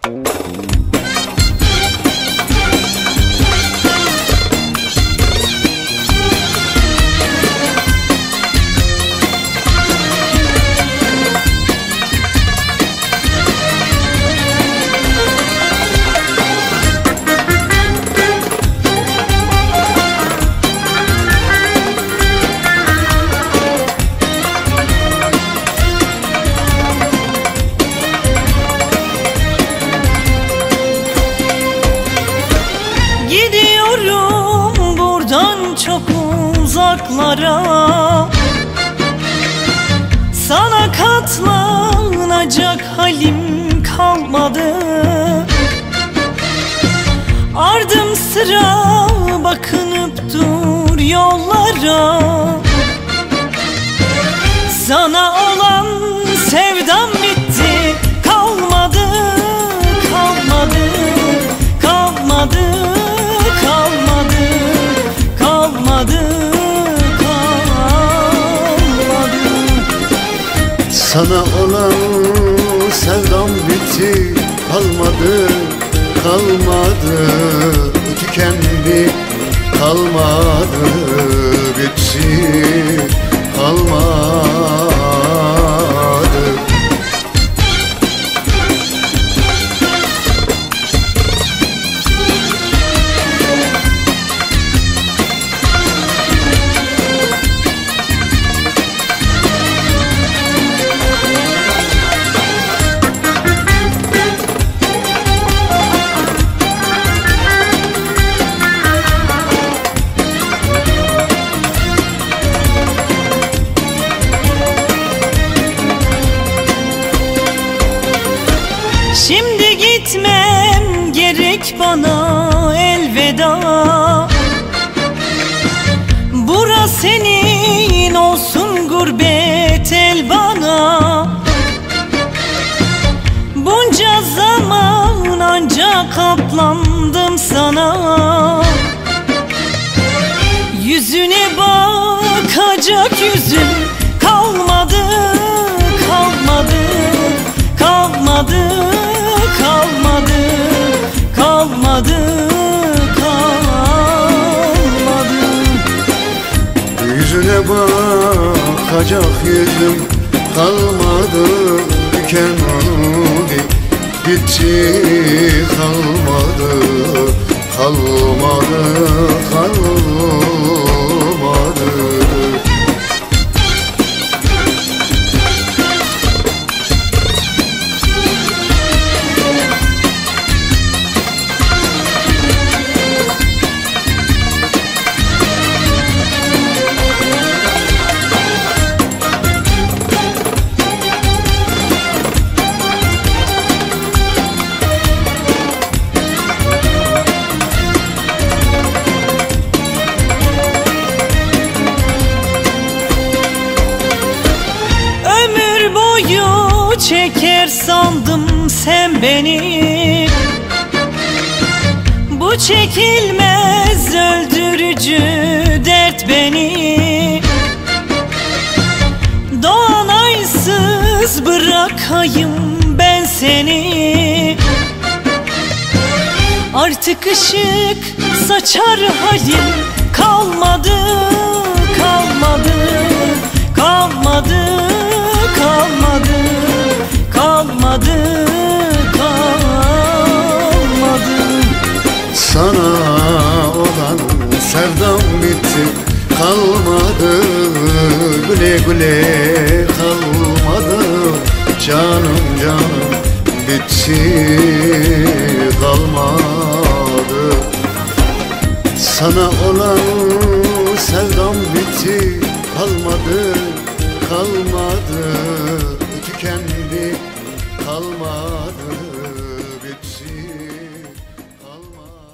Gidiyorum buradan çok uzaklara, sana katlanacak halim kalmadı. Ardım sıra bakınıp dur yollara, sana olan sevdam bitti. Kalmadı, kalmadı, kalmadı, kalmadı, kalmadı, kalmadı. Sana olan sevdam bitti. Kalmadı, kalmadı, tükendi. Kalmadı, bitti, kalmadı. Şimdi gitmem gerek bana, elveda. Bura senin olsun, gurbet el bana. Bunca zaman ancak katlandım sana. Yüzüne bakacak yüzüm kalmadı, kalmadı, kalmadı, kalmadı, kalmadı, kalmadı. Yüzüne bakacak yüzüm kalmadı, tükendi, bitti. Kalmadı, kalmadı, kalmadı. Çeker sandım sen beni, bu çekilmez öldürücü dert beni. Doğan aysız bırakayım ben seni, artık ışık saçar halim kalmadı, kalmadı, kalmadı, kalmadı, kalmadı, kalmadı. Sana olan sevdam bitti. Kalmadı, güle güle kalmadı. Canım canım bitti, kalmadı. Sana olan sevdam bitti. Kalmadı, kalmadı.